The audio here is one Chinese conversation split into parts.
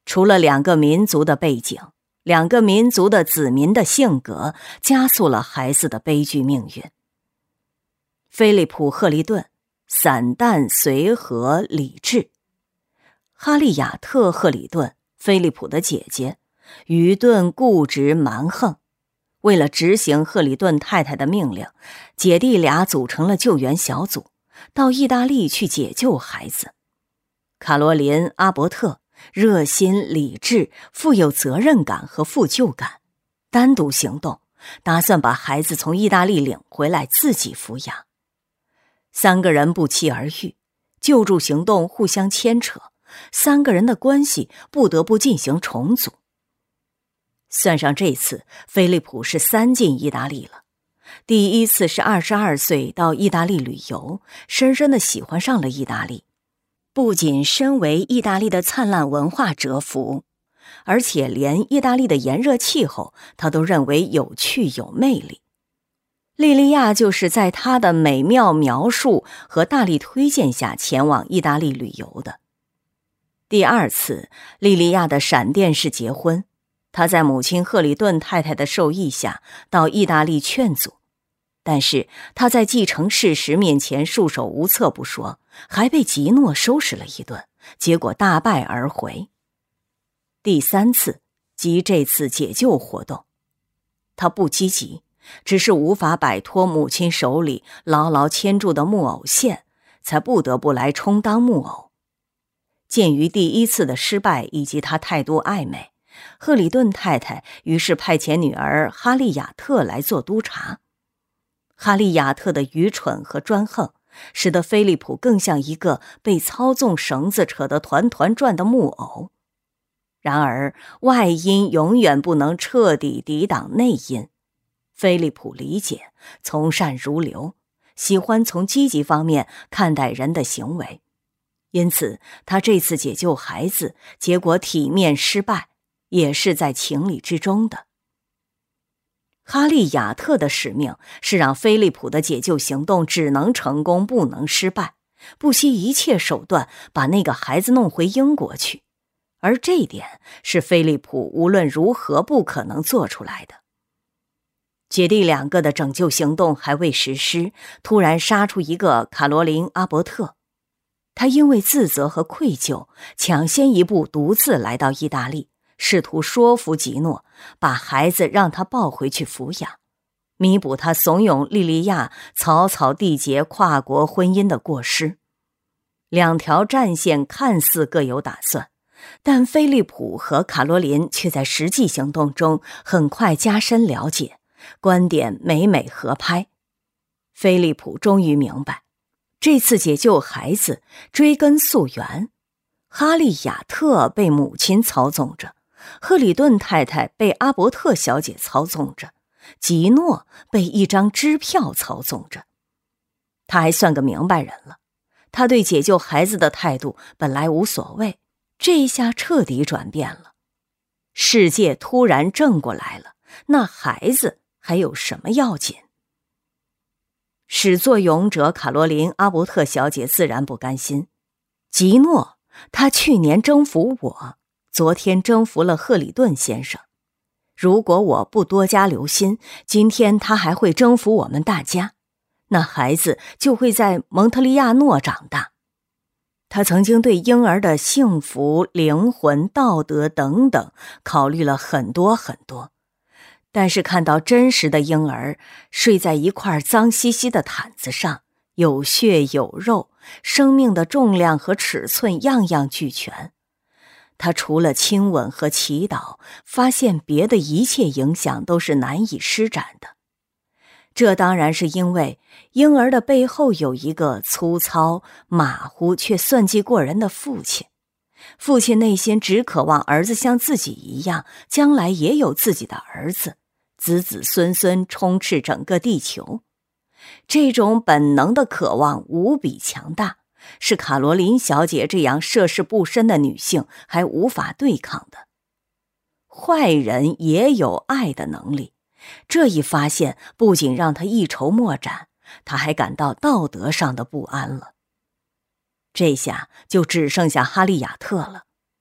除了两个民族的背景，两个民族的子民的性格加速了孩子的悲剧命运。菲利普·赫利顿散淡随和理智，哈利亚特·赫里顿，菲利普的姐姐，愚钝固执蛮横。为了执行赫里顿太太的命令，姐弟俩组成了救援小组，到意大利去解救孩子。卡罗琳·阿伯特热心理智，富有责任感和负疚感，单独行动，打算把孩子从意大利领回来自己抚养。三个人不期而遇，救助行动互相牵扯，三个人的关系不得不进行重组。算上这次，菲利普是3进意大利了。第一次是22岁到意大利旅游，深深地喜欢上了意大利，不仅身为意大利的灿烂文化折服，而且连意大利的炎热气候他都认为有趣有魅力。莉莉亚就是在他的美妙描述和大力推荐下前往意大利旅游的。第2次，莉莉亚的闪电式结婚，她在母亲赫里顿太太的授意下到意大利劝阻，但是她在继承事实面前束手无策不说，还被吉诺收拾了一顿，结果大败而回。第3次，即这次解救活动，她不积极，只是无法摆脱母亲手里牢牢牵住的木偶线，才不得不来充当木偶。鉴于第1次的失败以及他态度暧昧，赫里顿太太于是派遣女儿哈利亚特来做督察。哈利亚特的愚蠢和专横，使得菲利普更像一个被操纵绳子扯得团团转的木偶。然而，外因永远不能彻底抵挡内因。菲利普理解，从善如流，喜欢从积极方面看待人的行为。因此，他这次解救孩子，结果体面失败，也是在情理之中的。哈利亚特的使命是让菲利普的解救行动只能成功不能失败，不惜一切手段把那个孩子弄回英国去，而这一点是菲利普无论如何不可能做出来的。姐弟2个的拯救行动还未实施，突然杀出一个卡罗琳·阿伯特。他因为自责和愧疚，抢先一步独自来到意大利，试图说服吉诺把孩子让他抱回去抚养，弥补他怂恿莉莉亚草草缔结跨国婚姻的过失。2条战线看似各有打算，但菲利普和卡罗琳却在实际行动中很快加深了解，观点每每合拍。菲利普终于明白，这次解救孩子追根溯源，哈利亚特被母亲操纵着，赫里顿太太被阿伯特小姐操纵着，吉诺被一张支票操纵着。他还算个明白人了，他对解救孩子的态度本来无所谓，这一下彻底转变了。世界突然正过来了，那孩子还有什么要紧？始作俑者卡罗琳·阿伯特小姐自然不甘心。吉诺，他去年征服我，昨天征服了赫里顿先生。如果我不多加留心，今天他还会征服我们大家。那孩子就会在蒙特利亚诺长大。他曾经对婴儿的幸福、灵魂、道德等等考虑了很多很多。但是看到真实的婴儿睡在一块脏兮兮的毯子上，有血有肉，生命的重量和尺寸样样俱全，他除了亲吻和祈祷，发现别的一切影响都是难以施展的。这当然是因为婴儿的背后有一个粗糙、马虎却算计过人的父亲。父亲内心只渴望儿子像自己一样，将来也有自己的儿子，子子孙孙充斥整个地球。这种本能的渴望无比强大，是卡罗琳小姐这样涉世不深的女性还无法对抗的。坏人也有爱的能力，这一发现不仅让她一筹莫展，她还感到道德上的不安了。这下就只剩下哈利亚特了。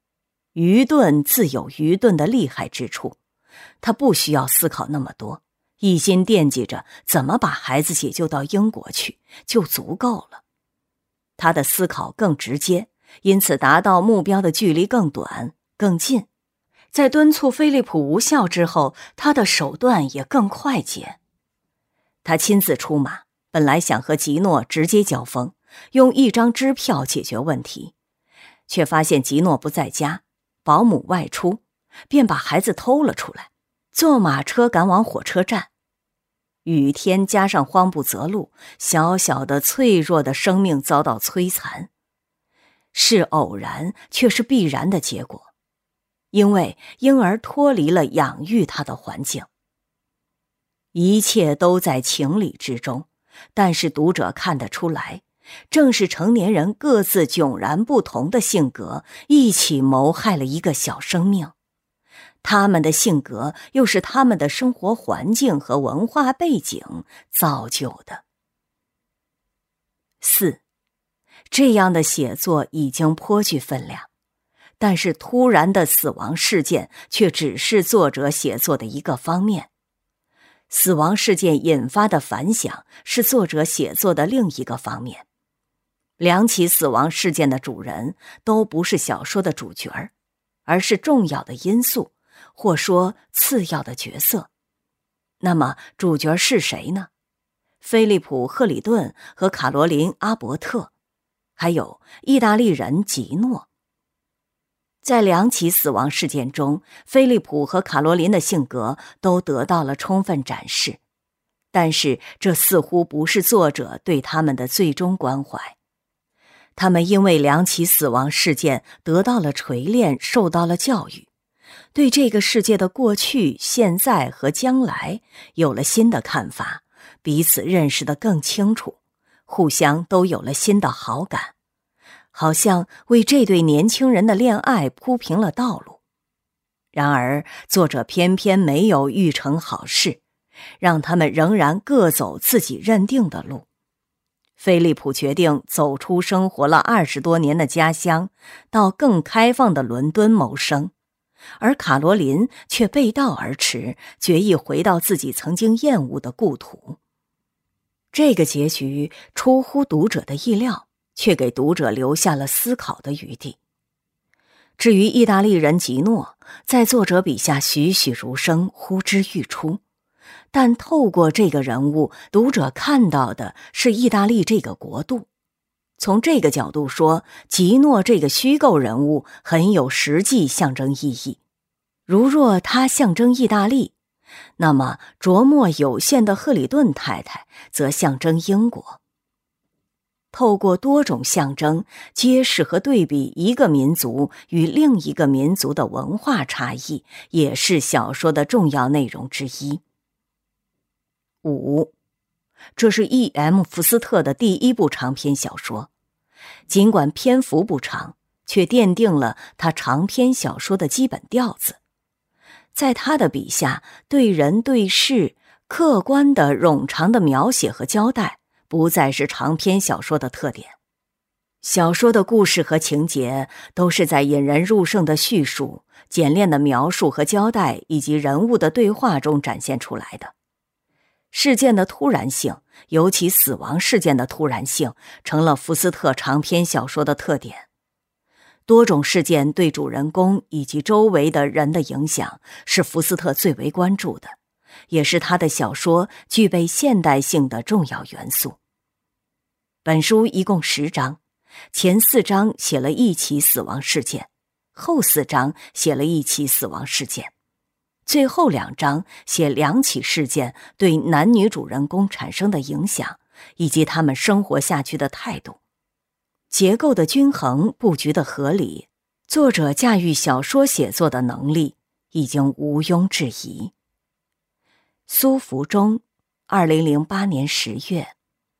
愚钝自有愚钝的厉害之处，他不需要思考那么多，一心惦记着怎么把孩子解救到英国去就足够了。他的思考更直接，因此达到目标的距离更短更近。在敦促菲利普无效之后，他的手段也更快捷。他亲自出马，本来想和吉诺直接交锋，用一张支票解决问题，却发现吉诺不在家，保姆外出，便把孩子偷了出来，坐马车赶往火车站。雨天加上荒不择路，小小的脆弱的生命遭到摧残，是偶然却是必然的结果，因为婴儿脱离了养育他的环境。一切都在情理之中，但是读者看得出来，正是成年人各自迥然不同的性格一起谋害了一个小生命，他们的性格又是他们的生活环境和文化背景造就的。4. 这样的写作已经颇具分量，但是突然的死亡事件却只是作者写作的一个方面。死亡事件引发的反响是作者写作的另一个方面。2起死亡事件的主人都不是小说的主角，而是重要的因素，或说次要的角色。那么主角是谁呢？菲利普·赫里顿和卡罗琳·阿伯特，还有意大利人吉诺。在2起死亡事件中，菲利普和卡罗琳的性格都得到了充分展示，但是这似乎不是作者对他们的最终关怀。他们因为2起死亡事件得到了锤炼，受到了教育，对这个世界的过去、现在和将来有了新的看法，彼此认识得更清楚，互相都有了新的好感，好像为这对年轻人的恋爱铺平了道路。然而作者偏偏没有预成好事，让他们仍然各走自己认定的路。菲利普决定走出生活了20多年的家乡，到更开放的伦敦谋生，而卡罗琳却背道而驰，决意回到自己曾经厌恶的故土。这个结局出乎读者的意料，却给读者留下了思考的余地。至于意大利人吉诺，在作者笔下栩栩如生，呼之欲出，但透过这个人物，读者看到的是意大利这个国度。从这个角度说，吉诺这个虚构人物很有实际象征意义。如若他象征意大利，那么琢磨有限的赫里顿太太则象征英国。透过多种象征，揭示和对比一个民族与另一个民族的文化差异，也是小说的重要内容之一。5. 这是 E.M. 福斯特的第1部长篇小说，尽管篇幅不长，却奠定了他长篇小说的基本调子。在他的笔下，对人对事客观的冗长的描写和交代，不再是长篇小说的特点。小说的故事和情节都是在引人入胜的叙述、简练的描述和交代以及人物的对话中展现出来的。事件的突然性，尤其死亡事件的突然性，成了福斯特长篇小说的特点。多种事件对主人公以及周围的人的影响，是福斯特最为关注的，也是他的小说具备现代性的重要元素。本书一共10章，前4章写了1起死亡事件，后4章写了1起死亡事件，最后2章写2起事件对男女主人公产生的影响，以及他们生活下去的态度。结构的均衡，布局的合理，作者驾驭小说写作的能力已经毋庸置疑。苏福中，2008年10月。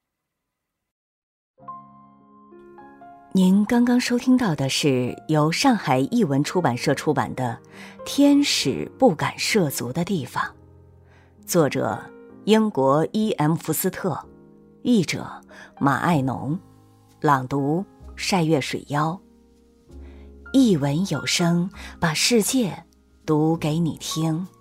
您刚刚收听到的是由上海译文出版社出版的《天使不敢涉足的地方》，作者英国E.M. 福斯特，译者马爱农，朗读晒月水妖。 一文有声，把世界读给你听。